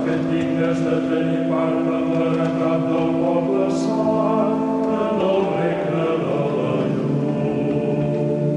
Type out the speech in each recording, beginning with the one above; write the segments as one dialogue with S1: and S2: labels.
S1: fet dignes de tenir part en l'heretat del poble sant, en el regne de la llum.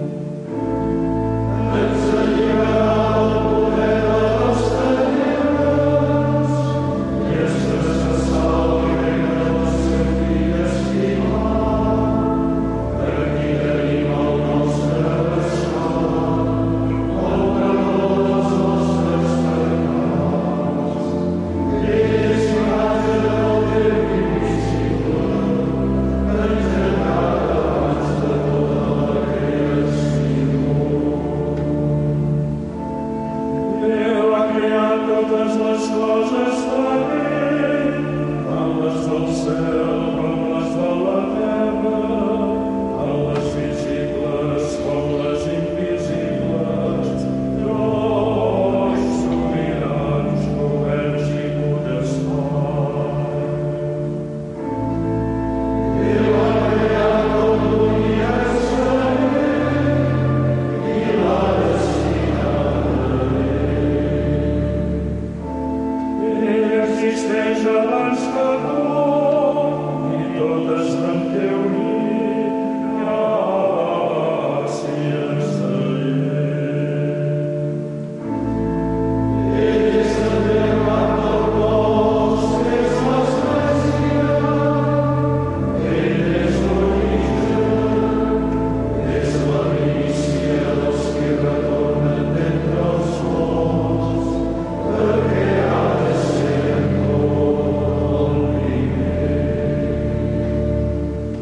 S1: Ens alliberarà del poder de les tenebres i ens traspassarà el regne del seu fill estimat, per a qui tenim el nostre rescat, el perdó dels nostres pecats. És imatge del Déu invisible, engendrat abans de tota la creació. Déu ha creat totes les coses per ell, tant les del cel com les de la terra, tant les visibles com les invisibles, trons, sobirans, governs i potestats. Déu ha creat tot l'univers per ell i l'ha destinat a ell. Ell existeix abans que tot i tot es manté unit gràcies a ell. Ell és també el cap del cos, és l'església. Ell és l'origen, és la primícia dels que retornen d'entre els morts, perquè ha de ser tot el primer.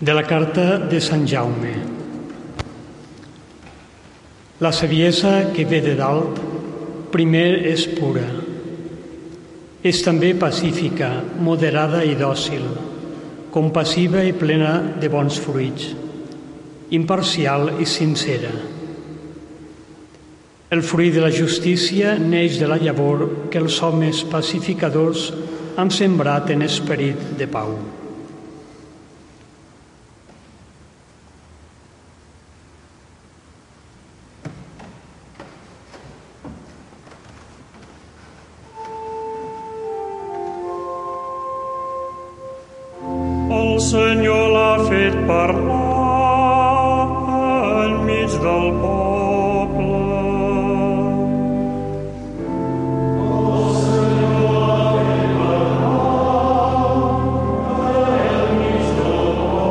S2: De la carta de Sant Jaume. La saviesa que ve de dalt primer és pura. És també pacífica, moderada i dòcil, compassiva i plena de bons fruits, imparcial i sincera. El fruit de la justícia neix de la llavor que els homes pacificadors han sembrat en esperit de pau.
S1: El Senyor l'ha fet parlar enmig del poble. El Senyor l'ha fet parlar enmig del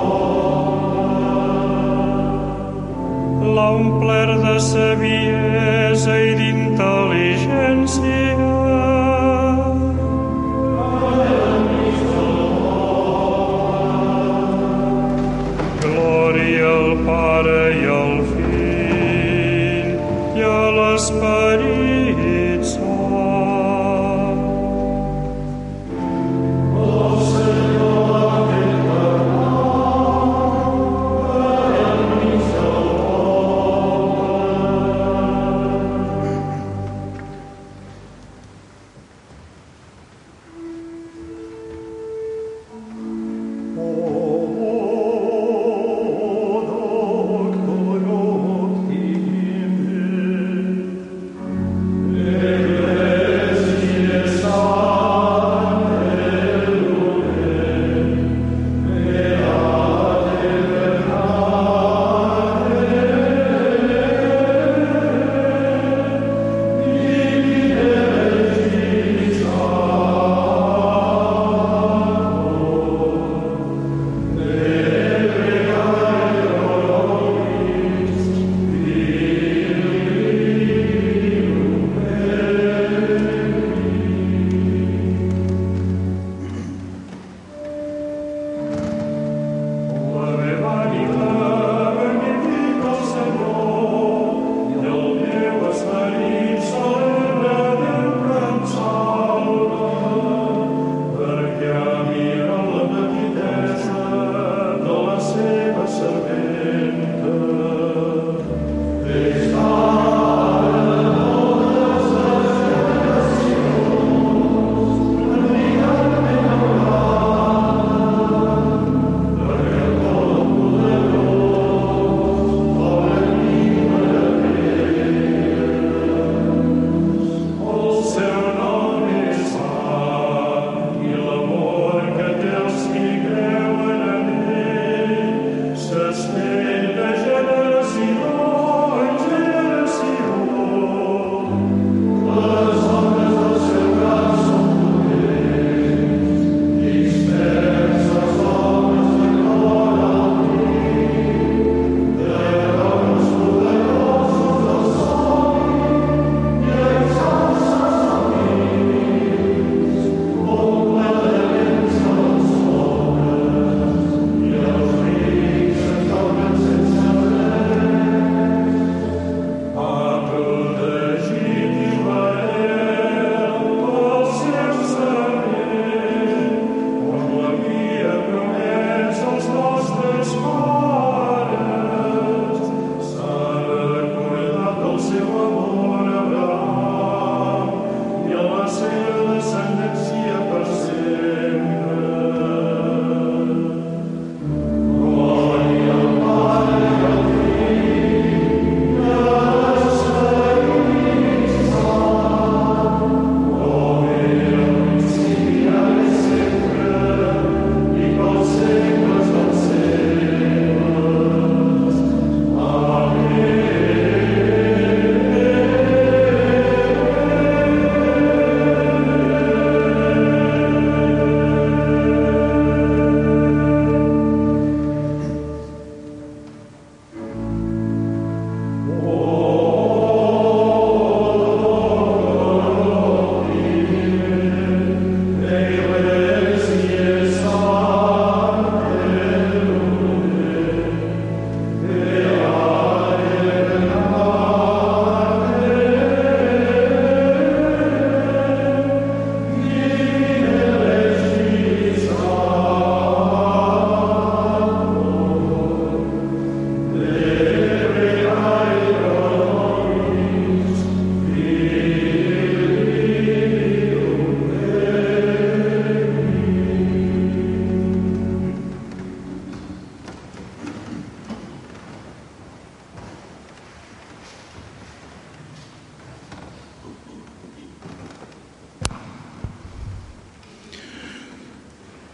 S1: poble. L'ha omplert de saviesa i d'intel·ligència. Pare i al Fill i a l'Esperit Sant. El Senyor l'ha fet parlar enmig del poble.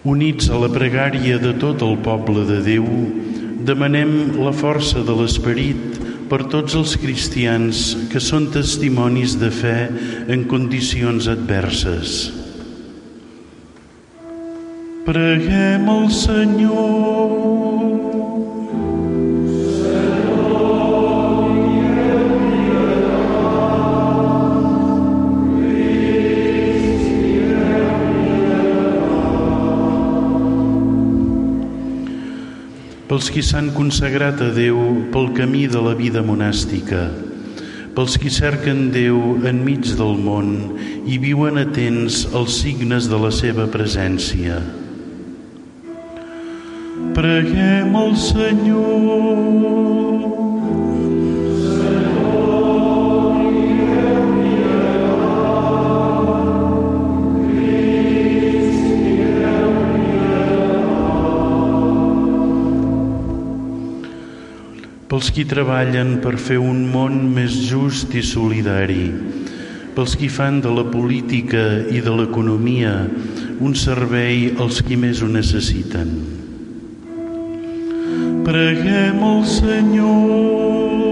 S3: Units a la pregària de tot el poble de Déu, demanem la força de l'Esperit per tots els cristians que són testimonis de fe en condicions adverses. Preguem al Senyor. Pels qui s'han consagrat a Déu pel camí de la vida monàstica, pels qui cerquen Déu enmig del món i viuen atents als signes de la seva presència. Preguem al Senyor. Pels qui treballen per fer un món més just i solidari, pels qui fan de la política i de l'economia un servei als qui més ho necessiten. Preguem al Senyor.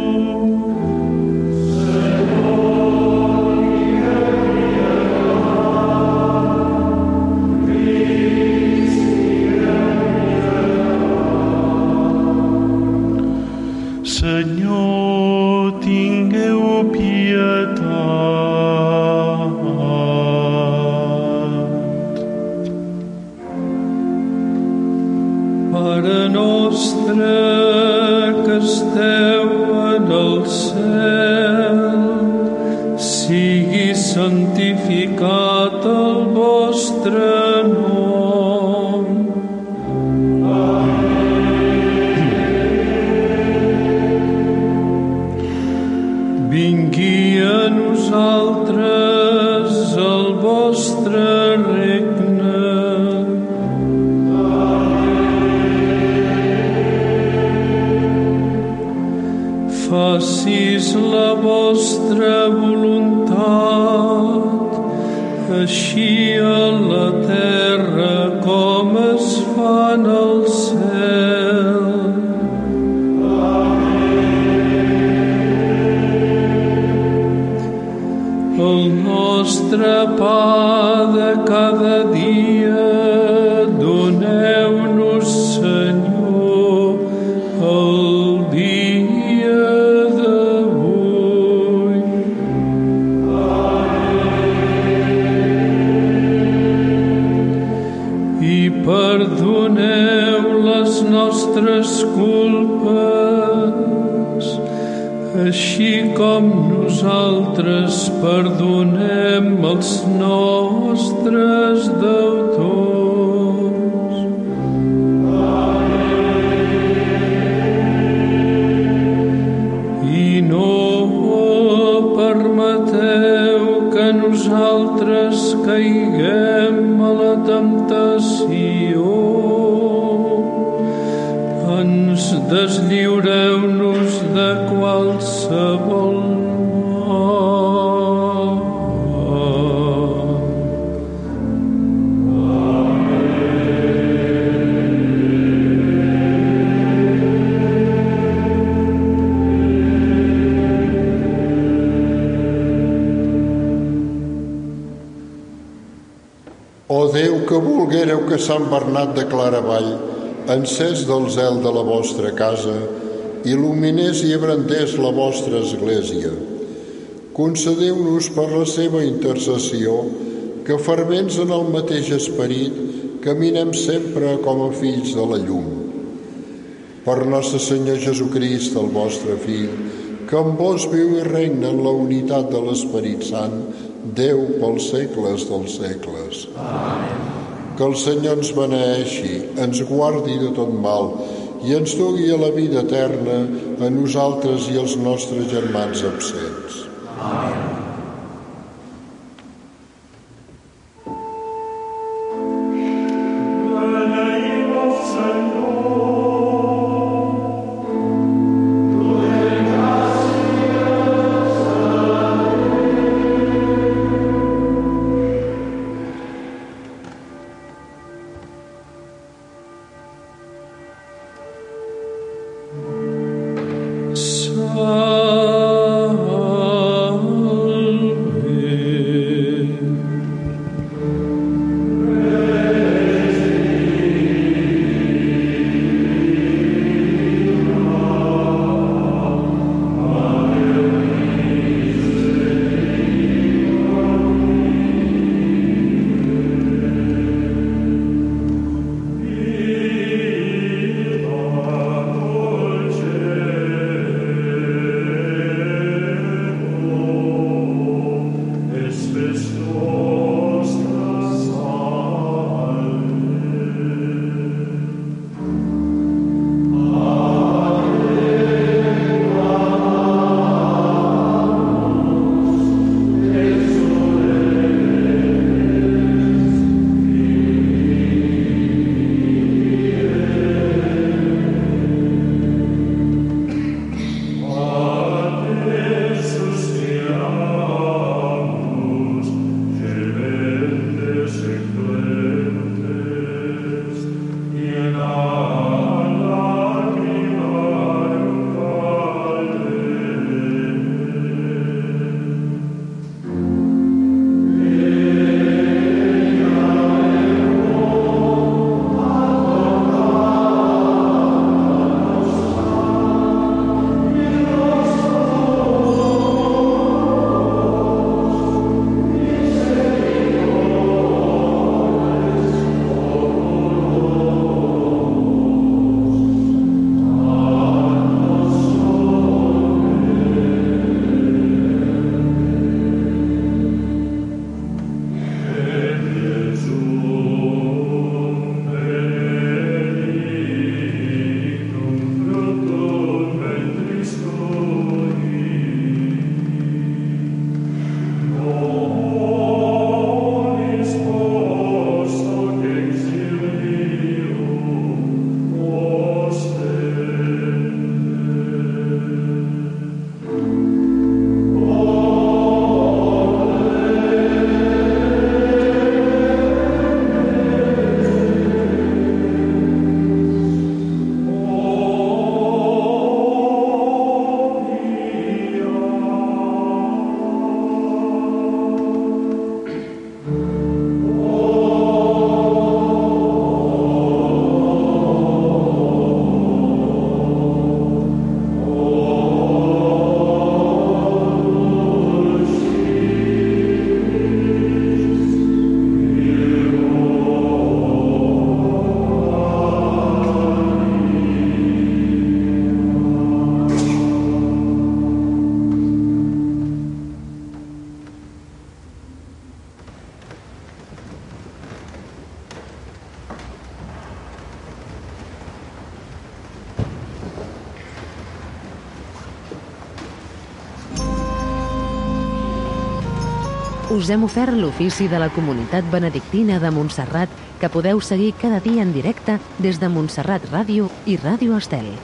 S3: Senyor, tingueu pietat.
S1: Pare nostre que esteu en el cel, sigui santificat el vostre nom. Vingui a nosaltres el vostre regne. Facis la vostra voluntat, així a la terra com es fa en el cel. El nostre pa de cada dia doneu-nos, Senyor, el dia d'avui. I perdoneu les nostres culpes, així com nosaltres perdonem els nostres deutors. I no permeteu que nosaltres caiguem a la temptació. Ens deslliureu-nos de qualsevol mal.
S4: O Déu, que volguéreu que Sant Bernat de Claravall, encès del zel de la vostra casa, il·luminés i abrandés la vostra església. Concedeu-nos per la seva intercessió que, fervents en el mateix esperit, caminem sempre com a fills de la llum. Per nostre Senyor Jesucrist, el vostre Fill, que amb vos viu i regna en la unitat de l'Esperit Sant, Déu pels segles dels segles. Amén. Que el Senyor ens beneeixi, ens guardi de tot mal i ens dugui a la vida eterna a nosaltres i als nostres germans absents. Amén.
S5: us hem ofert l'ofici de la Comunitat Benedictina de Montserrat, que podeu seguir cada dia en directe des de Montserrat Ràdio i Ràdio Estel.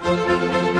S6: Música